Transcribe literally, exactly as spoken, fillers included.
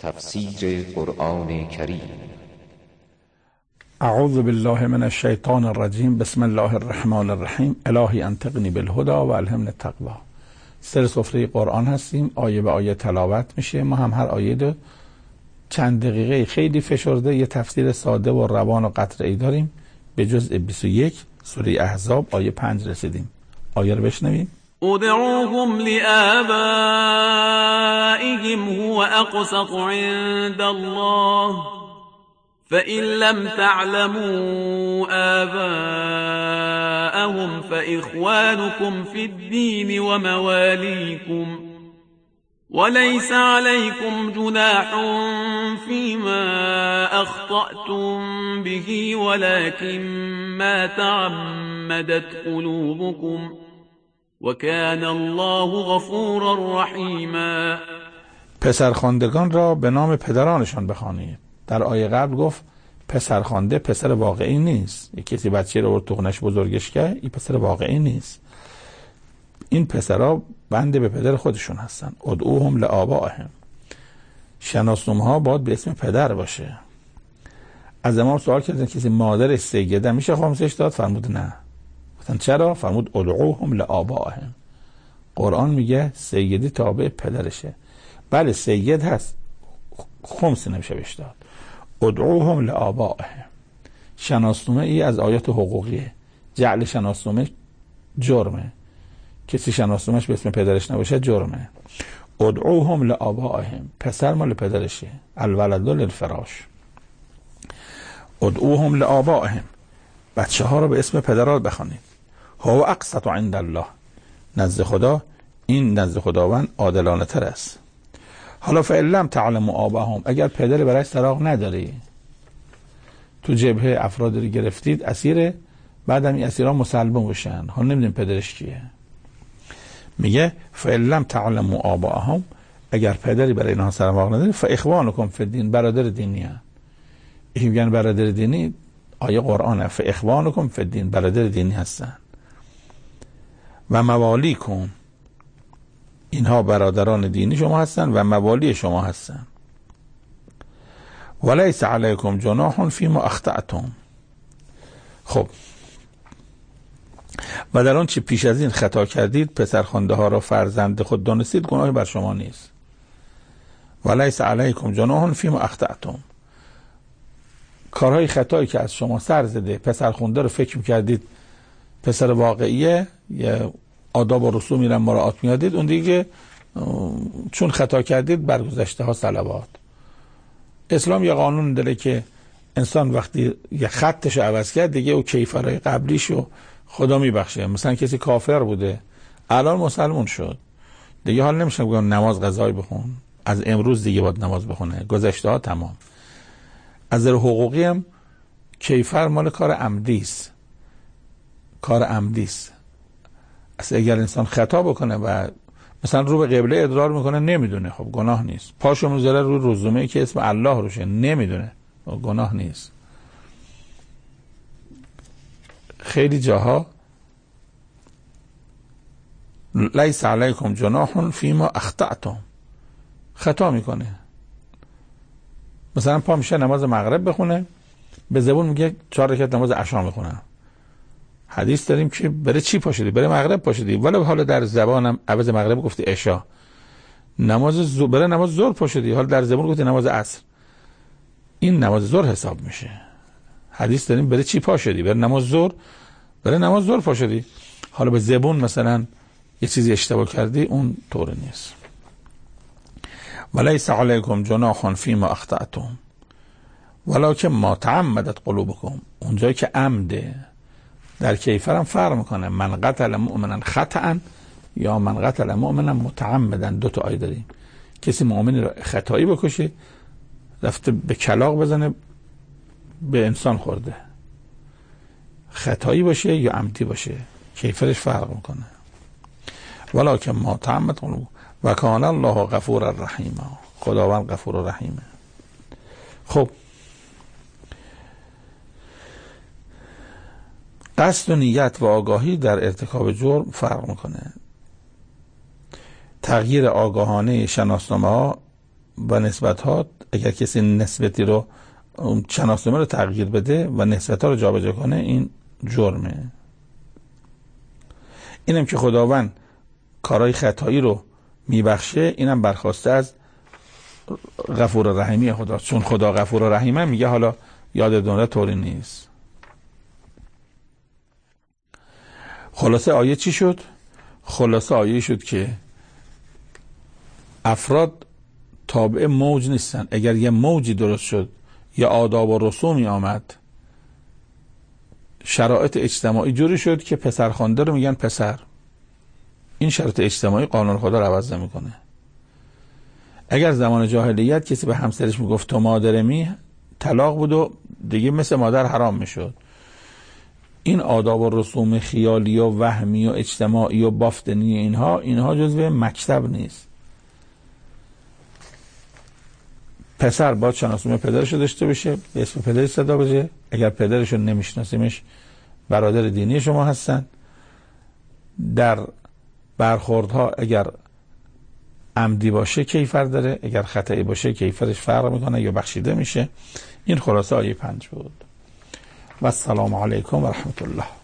تفسیر قرآن کریم. اعوذ بالله من الشیطان الرجیم. بسم الله الرحمن الرحیم. الهی انطقنی بالهدی و الهمنی التقوی. سر سفره قرآن هستیم، آیه به آیه تلاوت میشه. ما هم هر آیه دو چند دقیقه خیلی فشرده یه تفسیر ساده و روان و قطعی داریم. به جزء بیست و یک سوره احزاب آیه پنج رسیدیم. آیه رو بشنویم. ادعوهم لآبائهم هو أقسط عند الله فإن لم تعلموا آباءهم فإخوانكم في الدين ومواليكم وليس عليكم جناح فيما أخطأتم به ولكن ما تعمدت قلوبكم وكان الله غفورا رحیما. پسرخواندگان را به نام پدرانشان بخوانید. در آیه قبل گفت پسرخوانده پسر واقعی نیست. یک کسی بچه رو تو خونش بزرگش کرد، این پسر واقعی نیست. این پسرها بنده به پدر خودشون هستن. ادعوهم لآبائهم. شناسنامه ها باید به اسم پدر باشه. از امام سوال کردن کسی مادرش سیده میشه خامسش داد؟ فرمود نه. گفتن چرا؟ فرمود ادعوهم لآبائهم. قرآن میگه سیدی تابع پدرشه. بله سید هست، خمس نمیشه بهش داد. ادعوهم لآبائهم. شناسنامه ای از آیات حقوقیه. جعل شناسنامه جرمه. کسی شناسنامه‌اش به اسم پدرش نباشه جرمه. ادعوهم لآبائهم. پسر مال پدرشه. الولد للفراش. ادعوهم لآبائهم. بچه ها رو به اسم پدرات بخوانید. هو اقسط عند الله. نزد خدا این نزد خداوند عادلانه تر است. حالا فإن لم تعلموا آباءهم. اگر پدری برای سراغ نداری، تو جبهه افراد رو گرفتید اسیره، بعدم این اسیران مسلمان بشن، حالا نمیدونیم پدرش کیه. میگه فإن لم تعلموا آباءهم. اگر پدری برای اینها سراغ نداری فاخوانکم فی الدین. برادر دینی هستند. این میگن برادر دینی آیه قرآنه. فاخوانکم فی الدین. برادر دینی هستن. و موالیکم. اینها برادران دینی شما هستن و موالی شما هستن. ولیس علیکم جناح فیما اخطأتم. خب و در آن چه پیش از این خطا کردید پسرخوانده ها را فرزند خود دانستید گناهی بر شما نیست. ولیس علیکم جناح فیما اخطأتم. کارهای خطایی که از شما سر زده پسرخوانده رو فکر میکردید پسر واقعیه یا آداب و رسوم میرن مراعات میادید، اون دیگه چون خطا کردید برگذشته ها صلوات. اسلام یه قانون داره که انسان وقتی یه خطش عوض کرد دیگه او کیفرهای قبلیشو خدا میبخشه. مثلا کسی کافر بوده الان مسلمون شد، دیگه حال نمیشه بگم نماز قضایی بخون، از امروز دیگه باید نماز بخونه، گذشته ها تمام. از نظر حقوقی هم کیفر مال کار عمدی است. کار عمدی است. اصلا اگر انسان خطا بکنه و مثلا رو به قبله ادرار میکنه نمیدونه، خب گناه نیست. پاشو میذاره رو رزومه‌ای که اسم الله روشه نمیدونه، گناه نیست. خیلی جاها لیس علیکم جناح فیما اخطأتم. خطا میکنه، مثلا پا میشه نماز مغرب بخونه، به زبون میگه چهار رکعت نماز عشا میخونم. حدیث داریم که برای چی پاشدی؟ برای مغرب پاشدی. ولی حالا در زبانم عوض مغرب گفتی عشا. نماز ظهر برای نماز ظهر پاشدی، حالا در زبان گفتی نماز عصر. این نماز ظهر حساب میشه. حدیث داریم برای چی پاشدی؟ برای نماز ظهر. برای نماز ظهر پاشدی. حالا به زبون مثلا یه چیزی اشتباه کردی، اون طور نیست. ولیس علیکم جناح فیما اخطأتم ولکن ما تعمدت قلوبکم. اونجایی که عمده در کیفر هم فرق میکنه. من قتل مؤمنا خطأ یا من قتل مؤمنا متعمدا. دو تا آیه داریم. کسی مؤمنی رو خطایی بکشه، رفته به کلاغ بزنه به انسان خورده، خطایی باشه یا عمدی باشه کیفرش فرق میکنه. ولکن ما تعمدت قلوبکم و کان الله غفور رحیم. خداوند غفور و رحیمه. خب قصد و نیت و آگاهی در ارتکاب جرم فرق میکنه. تغییر آگاهانه شناسنامه ها و نسبت ها، اگر کسی نسبتی رو شناسنامه رو تغییر بده و نسبت ها رو جابجا کنه، این جرمه. اینم که خداوند کارهای خطایی رو میبخشه، اینم برخواسته از غفور رحیمی خدا، چون خدا غفور رحیمه. میگه حالا یادتون طوری نیست. خلاصه آیه چی شد؟ خلاصه آیه شد که افراد تابع موج نیستن. اگر یه موجی درست شد، یا آداب و رسومی آمد، شرایط اجتماعی جوری شد که پسرخوانده رو میگن پسر، این شرایط اجتماعی قانون خدا رو عوض نمیکنه. اگر زمان جاهلیت کسی به همسرش میگفت تو مادرمی، طلاق بود و دیگه مثل مادر حرام میشد. این آداب و رسوم خیالی و وهمی و اجتماعی و بافتنی، اینها اینها جزو مکتب نیست. پسر باید شناسنامه پدرش رو داشته باشه، به اسم پدرش صدا بشه. اگر پدرش رو نمیشناسیمش، برادر دینی شما هستن. در برخوردها اگر عمدی باشه کیفر داره، اگر خطایی باشه کیفرش فرق میکنه یا بخشیده میشه. این خلاصه آیه پنج بود. و السلام علیکم و رحمت الله.